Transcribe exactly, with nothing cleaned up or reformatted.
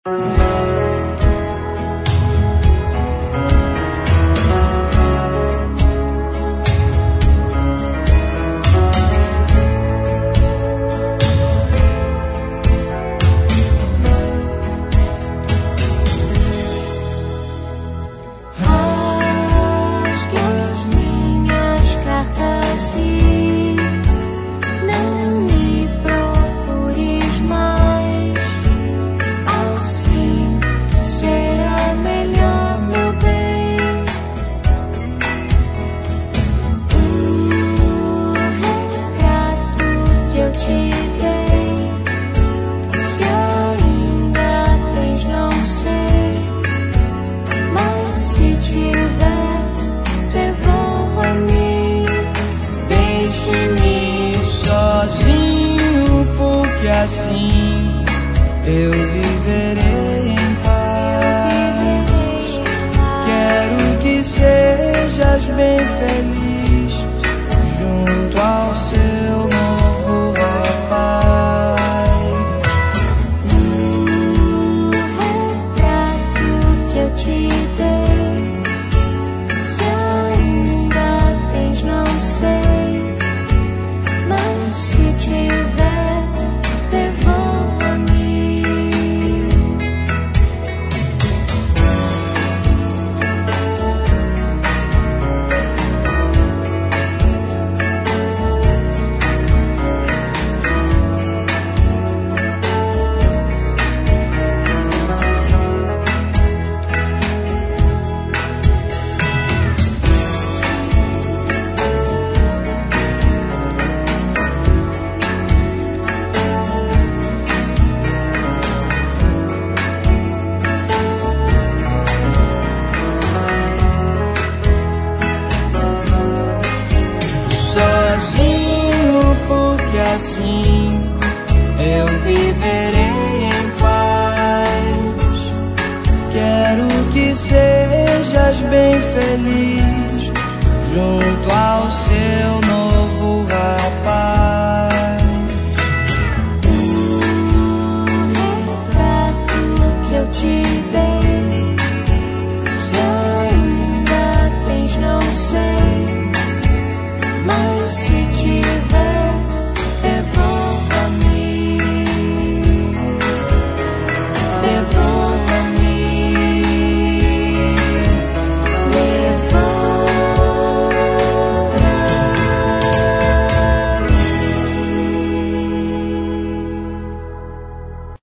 Assim eu viverei em paz. Quero que sejas bem feliz junto ao seu novo rapaz. O retrato que eu te dei, se ainda tens, não sei, mas se tiver, assim eu viverei em paz. Quero que sejas bem feliz junto ao seu